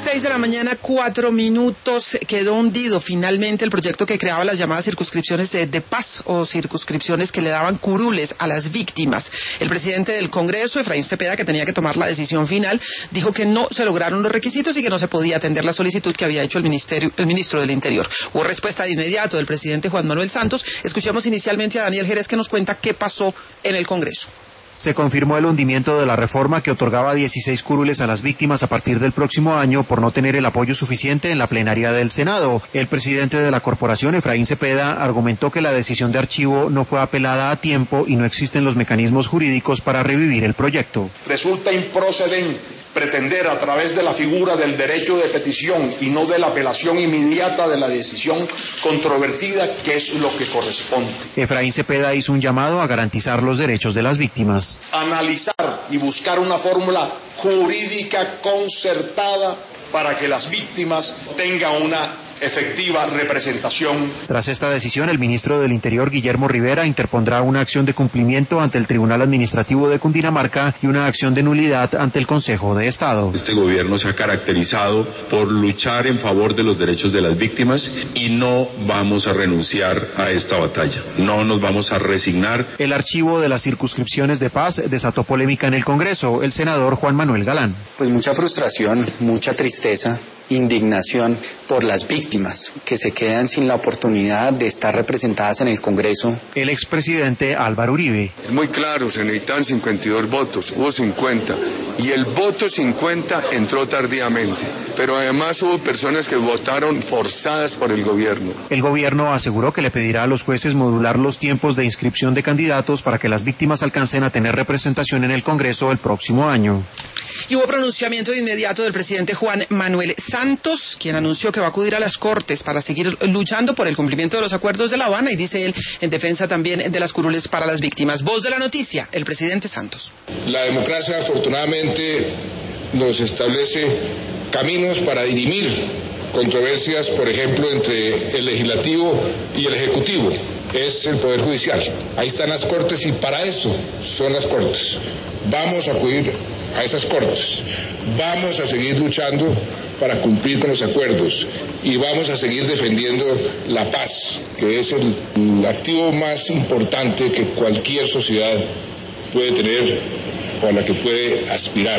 6:04 a.m. Quedó hundido finalmente el proyecto que creaba las llamadas circunscripciones de paz o circunscripciones que le daban curules a las víctimas. El presidente del Congreso, Efraín Cepeda, que tenía que tomar la decisión final, dijo que no se lograron los requisitos y que no se podía atender la solicitud que había hecho el ministro del Interior. Hubo respuesta de inmediato del presidente Juan Manuel Santos. Escuchemos inicialmente a Daniel Jerez, que nos cuenta qué pasó en el Congreso. Se confirmó el hundimiento de la reforma que otorgaba 16 curules a las víctimas a partir del próximo año por no tener el apoyo suficiente en la plenaria del Senado. El presidente de la corporación, Efraín Cepeda, argumentó que la decisión de archivo no fue apelada a tiempo y no existen los mecanismos jurídicos para revivir el proyecto. Resulta improcedente pretender a través de la figura del derecho de petición y no de la apelación inmediata de la decisión controvertida, que es lo que corresponde. Efraín Cepeda hizo un llamado a garantizar los derechos de las víctimas. Analizar y buscar una fórmula jurídica concertada para que las víctimas tengan una efectiva representación. Tras esta decisión, el ministro del Interior, Guillermo Rivera, interpondrá una acción de cumplimiento ante el Tribunal Administrativo de Cundinamarca y una acción de nulidad ante el Consejo de Estado. Este gobierno se ha caracterizado por luchar en favor de los derechos de las víctimas y no vamos a renunciar a esta batalla. No nos vamos a resignar. El archivo de las circunscripciones de paz desató polémica en el Congreso. El senador Juan Manuel Galán. Pues mucha frustración, mucha tristeza, indignación por las víctimas que se quedan sin la oportunidad de estar representadas en el Congreso. El expresidente Álvaro Uribe. Es muy claro, se necesitaban 52 votos, hubo 50 y el voto 50 entró tardíamente, pero además hubo personas que votaron forzadas por el gobierno. El gobierno aseguró que le pedirá a los jueces modular los tiempos de inscripción de candidatos para que las víctimas alcancen a tener representación en el Congreso el próximo año. Y hubo pronunciamiento de inmediato del presidente Juan Manuel Santos, quien anunció que va a acudir a las Cortes para seguir luchando por el cumplimiento de los acuerdos de La Habana y, dice él, en defensa también de las curules para las víctimas. Voz de la noticia, el presidente Santos. La democracia afortunadamente nos establece caminos para dirimir controversias, por ejemplo, entre el legislativo y el ejecutivo. Es el Poder Judicial. Ahí están las Cortes y para eso son las Cortes. Vamos a acudir a esas Cortes. Vamos a seguir luchando para cumplir con los acuerdos y vamos a seguir defendiendo la paz, que es el activo más importante que cualquier sociedad puede tener o a la que puede aspirar.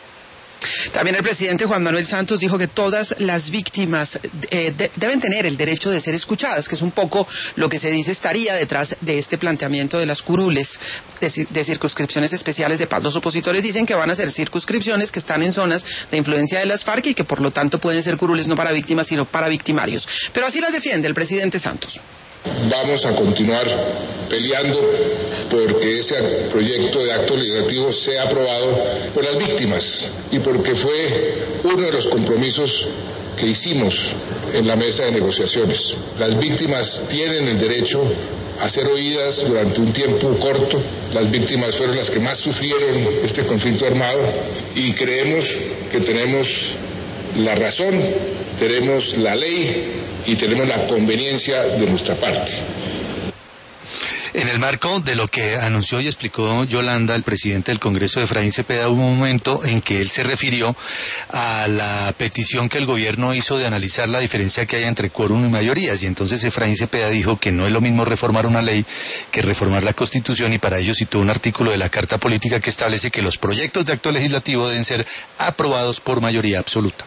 También el presidente Juan Manuel Santos dijo que todas las víctimas deben tener el derecho de ser escuchadas, que es un poco lo que se dice estaría detrás de este planteamiento de las curules de circunscripciones especiales de paz. Los opositores dicen que van a ser circunscripciones que están en zonas de influencia de las FARC y que por lo tanto pueden ser curules no para víctimas sino para victimarios. Pero así las defiende el presidente Santos. Vamos a continuar peleando porque ese proyecto de acto legislativo sea aprobado por las víctimas y porque fue uno de los compromisos que hicimos en la mesa de negociaciones. Las víctimas tienen el derecho a ser oídas durante un tiempo corto. Las víctimas fueron las que más sufrieron este conflicto armado y creemos que tenemos la razón, tenemos la ley y tenemos la conveniencia de nuestra parte. En el marco de lo que anunció y explicó Yolanda, el presidente del Congreso, Efraín Cepeda, hubo un momento en que él se refirió a la petición que el gobierno hizo de analizar la diferencia que hay entre quórum y mayorías, y entonces Efraín Cepeda dijo que no es lo mismo reformar una ley que reformar la Constitución, y para ello citó un artículo de la Carta Política que establece que los proyectos de acto legislativo deben ser aprobados por mayoría absoluta.